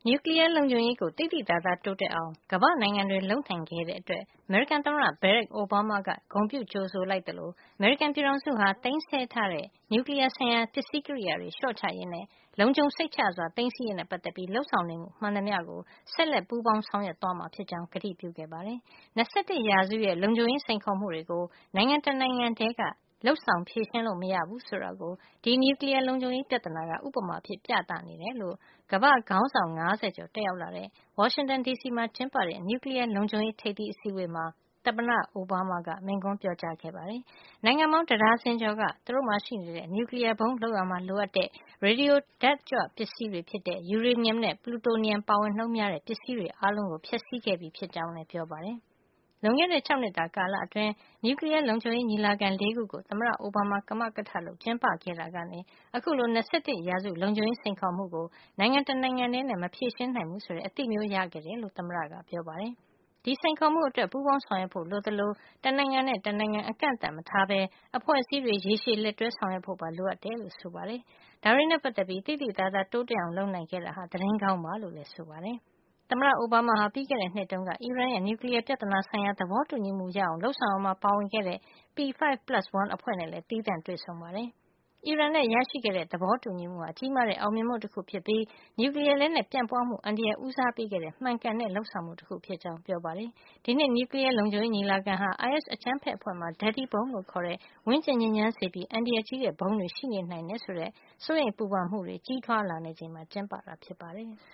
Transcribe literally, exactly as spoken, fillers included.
နျူကလ িয়ার လုံခြုံရေးကို သိသိသာသာတိုးတက်အောင် ကမ္ဘာ့နိုင်ငံတွေလုပ်နိုင်ခဲ့တဲ့အတွက် အမေရိကန်သမ္မတ Barack Obama က ဂုဏ်ပြုကြိုဆိုလိုက်သလို အမေရိကန်ပြည်ထောင်စုဟာ သိမ်းဆည်းထားတဲ့ နျူကလ িয়ার ဆိုင်ရာ ပစ္စည်းကရိယာတွေ လျှော့ချရေးနဲ့ လုံခြုံစိတ်ချစွာ သိမ်းဆည်းရေးနဲ့ ပတ်သက်ပြီး လုပ်ဆောင်နေမှု မှန်သမျှကို ဆက်လက်ပူးပေါင်းဆောင်ရွက်သွားမှာ ဖြစ်ကြောင်း ကတိပြုခဲ့ပါတယ်။ ၂၁ ရာစုရဲ့ လုံခြုံရေးစိန်ခေါ်မှုတွေကို နိုင်ငံတနိုင်ငံထဲက လုပ်ဆောင်ဖြေရှင်းလို့ မရဘူးဆိုတာကို ဒီနျူကလ িয়ার လုံခြုံရေးပြဿနာက ဥပမာအဖြစ် ပြသနေတယ်လို့ ကမ္ဘာ့ခေါင်းဆောင် ၅၀ ကျော်တက်ရောက်လာတဲ့ ဝါရှင်တန်ဒီစီမှာ ကျင်းပတဲ့ နျူကလ িয়ার လုံခြုံရေးထိပ်သီးအစည်းအဝေးမှာ သမ္မတအိုဘားမားက မိန့်ခွန်းပြောကြားခဲ့ပါတယ်။ နိုင်ငံပေါင်း တဒါဇင်ကျော်က သူတို့မှာရှိနေတဲ့ နျူကလ িয়ার ဗုံးလုပ်ရာမှာ လိုအပ်တဲ့ ရေဒီယိုဓါတ်ကြွပစ္စည်းတွေဖြစ်တဲ့ ယူရေနီယံနဲ့ ပလူတိုနီယံ ပါဝင်နှုန်းများတဲ့ ပစ္စည်းတွေအားလုံးကို ဖျက်ဆီးခဲ့ပြီးဖြစ်ကြောင်းလည်း ပြောပါတယ်။ လွန်ခဲ့တဲ့ ၆ နှစ်တာကာလအတွင်း နျူကလ িয়ার လုံခြုံရေးညီလာခံ ၄ ခုကို သမ္မတအိုဘားမား ကမကထလုပ် ကျင်းပခဲ့တာကနေ အခုလို ၂၁ ရာစု လုံခြုံရေးစိန်ခေါ်မှုကို နိုင်ငံတနိုင်ငံထဲနဲ့ မဖြေရှင်းနိုင်ဘူးဆိုတဲ့ အသိမျိုးရခဲ့တယ်လို့ သမ္မတက ပြောပါတယ်။ ဒီစိန်ခေါ်မှုအတွက် ပူးပေါင်းဆောင်ရွက်ဖို့ လိုသလို တနိုင်ငံနဲ့ တနိုင်ငံ အကန့်အသတ်မထားပဲ အဖွဲ့အစည်းတွေ ရေရှည်လက်တွဲဆောင်ရွက်ဖို့ပါ လိုအပ်တယ်လို့ ဆိုပါတယ်။ ဒါတွေနဲ့ ပတ်သက်ပြီး သိသိသာသာ တိုးတက်အောင် လုပ်နိုင်ခဲ့တာဟာ သတင်းကောင်းပါလို့လည်း ဆိုပါတယ်။ သမ္မတအိုဘားမားဟာ ပြီးခဲ့တဲ့နှစ်တုန်းက အီရန်ရဲ့ နျူကလ িয়ার ပြဿနာဆိုင်ရာ သဘောတူညီမှုရအောင် လုပ်ဆောင်ရာမှာ ပါဝင်ခဲ့တဲ့ P ၅ plus ၁ အဖွဲ့နဲ့လည်း သီးသန့်တွေ့ဆုံခဲ့ပါတယ်။ အီရန်နဲ့ ရရှိခဲ့တဲ့ သဘောတူညီမှုဟာ ကြီးမားတဲ့ အောင်မြင်မှုတခုဖြစ်ပြီး နျူကလ িယားလက်နက်ပြန့်ပွါးမှု အန္တရာယ် ဦးစားပေးခဲ့တဲ့ မှန်ကန်တဲ့ လုပ်ဆောင်မှုတခု ဖြစ်ကြောင်း ပြောပါတယ်။ ဒီနှစ် နျူကလ িယား လုံခြုံရေးညီလာခံဟာ အိုင်အက်စ် အကြမ်းဖက်အဖွဲ့မှာ Dirty Bomb လို့ခေါ်တဲ့ ဝန်းကျင်ညစ်ညမ်းစေပြီး အန္တရာယ်ကြီးတဲ့ ဗုံးတွေရှိနေနိုင်တယ်ဆိုတဲ့ စိုးရိမ်ပူပန်မှုတွေ ကြီးထွားလာနေချိန်မှာ ကျင်းပတာ ဖြစ်ပါတယ်။